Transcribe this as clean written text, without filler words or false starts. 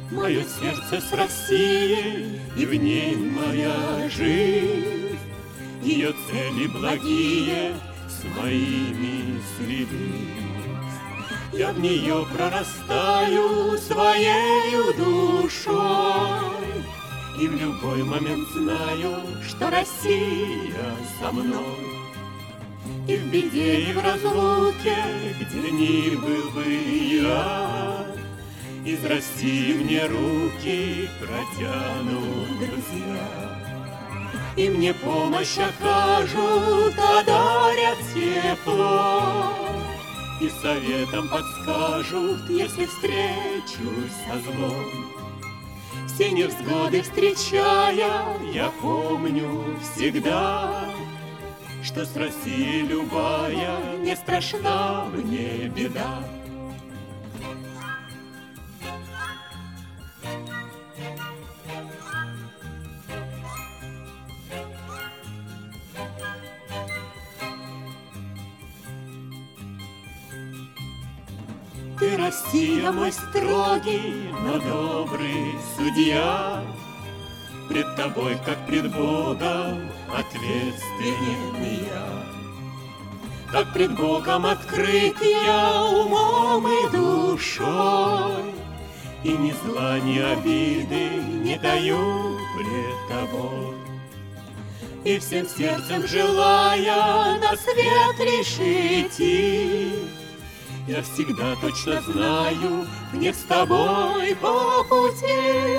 Мое сердце с Россией, и в ней моя жизнь. Ее цели благие с моими слились. Я в нее прорастаю своею душой, и в любой момент знаю, что Россия со мной. И в беде, и в разлуке, где ни был бы я, из России мне руки протянут друзья. И мне помощь окажут, одарят тепло, и советом подскажут, если встречусь со злом. Все невзгоды встречая, я помню всегда, что с Россией любая не страшна мне беда. Ты, Россия, мой строгий, но добрый судья. Пред тобой, как пред Богом, ответственен я. Как пред Богом открыт я умом и душой, и ни зла, ни обиды не даю пред тобой. И всем сердцем желая на свет лишь идти, я всегда точно знаю, мне с тобой по пути.